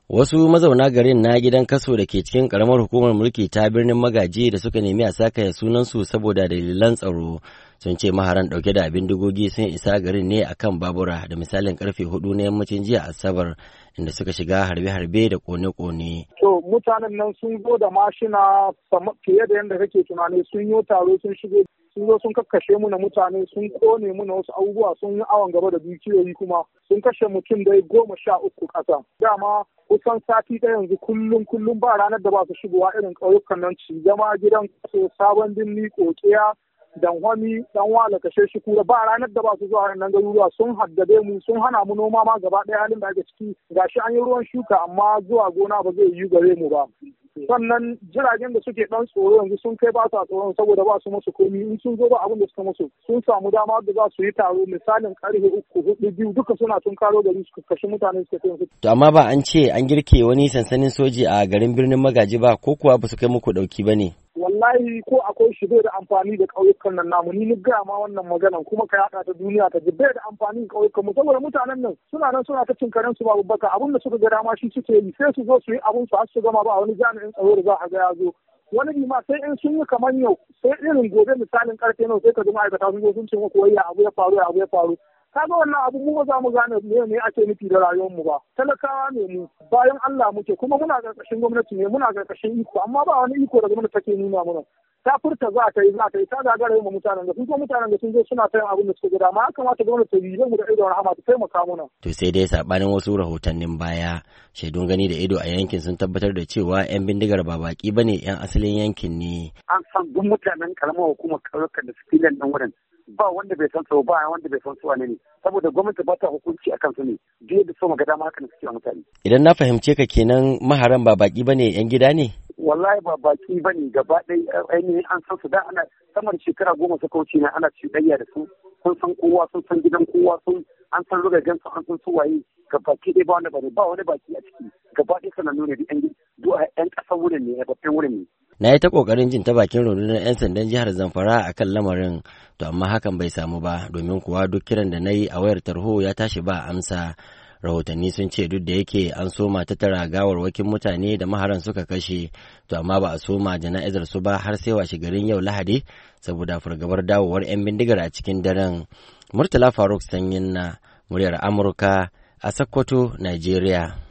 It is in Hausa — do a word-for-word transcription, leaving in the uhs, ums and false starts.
Wasu mazauna garin na gidan kaso da ke cikin karamar hukumar mulki ta birnin Magaji da suka nemi a sakaya sunansu saboda dalilan tsaro sun ce maharan dauke da bindigogi sun isa garin ne akan babura da misalin karfe hudu na yammacin jiya Asabar inda suka shiga harbe-harbe da kone-kone. To mutanen nan sun zo da mashina fiye da yadda kake tunani, sun yi taro sun shigo sun zo sun kakkashe mu na mutane, sun kone mu na wasu abubuwa, sun yi awon gaba da dukiyoyi, kuma sun kashe mutum dai goma sha uku ƙasa. Dama kusan sati ɗaya yanzu kullum kullum ba ranar da ba su shigowa irin ƙauyukan nan ci zama gidan kaso sabon birni kokiya danhwami dan wala kashe shi kura ba ranar da ba su zuwa nan garuruwa, sun haddabe mu, sun hana mu noma ma gaba ɗaya halin da ake ciki. Gashi an yi ruwan shuka amma zuwa gona ba zai yi gare mu ba. Sannan jiragen da suke dan tsoro yanzu sun kai ba su tsoron saboda ba su musu komi, in sun zo ba abin da suka musu, sun samu dama da za su yi taro misalin karfe uku hudu biyu duka suna tun karo gari su kashe mutane su kai. To amma ba an ce an girke wani sansanin soji a garin birnin Magaji ba, ko kuwa ba su kai muku dauki ba ne? Wallahi ko akwai shi bai da amfani da ƙauyukan nan namu, ni ni gaya ma wannan maganan kuma ka yaɗa ta duniya ta ji bai da amfani da ƙauyukan mu, saboda mutanen nan suna nan suna ta cin karen su babu baka, abin da suka ga dama shi suke yi, sai su zo su yi abun su har su gama ba wani jami'in tsaro da za a ga ya zo. Wani bi ma sai in sun yi kamar yau sai irin gobe misalin karfe nawa sai ka ji ma'aikata sun zo sun ce muku wai ya abu ya faru ya abu ya faru. Kaga wannan abu mu za mu gane me ne ake nufi da rayuwar mu ba, talakawa ne mu, bayan Allah muke, kuma muna karkashin gwamnati ne, muna karkashin iko, amma ba wani iko da gwamnati take nuna mana. Ta furta za ta yi za ta yi ta gagara mu mutanen da sun ko mutanen da sun zo suna ta yin abin da suka ga dama, ya kamata gwamnati ta yi mu da ido rahama ta taimaka mana. To sai dai sabanin wasu rahotannin baya, shaidun gani da ido a yankin sun tabbatar da cewa yan bindigar ba baki bane, yan asalin yankin ne. An san duk mutanen karamar hukumar ƙauyukan da suke nan wurin ba wanda bai san su ba wanda bai san su wane ne, saboda gwamnati ba ta hukunci akan su ne, duk da so magana ma haka ne suke mutane. Idan na fahimce ka kenan maharan ba baki bane, yan gida ne? Wallahi ba baki bane, gaba ɗaya ainihin an san su da ana sama da shekara goma suka wuce ne ana cuɗayya da su, sun san kowa, sun san gidan kowa, sun an san rugagen su, an san su waye, ga baki ɗaya ba wanda bane, ba wani baki a ciki, gaba ɗaya sanannu ne duk yan ƙasar wurin ne, babban wurin ne. Na yi ta ƙoƙarin jin ta bakin rundunar 'yan sandan jihar Zamfara a kan lamarin, to amma hakan bai samu ba, domin kuwa duk kiran da na yi a wayar tarho ya tashi ba amsa. Rahotanni sun ce duk da yake an soma tattara gawarwakin mutane da maharan suka kashe, to amma ba a soma jana'izar su ba har sai washe garin yau Lahadi saboda fargabar dawowar 'yan bindigar a cikin daren. Murtala Faruk Sanyin na muryar Amurka a Sokoto, Najeriya.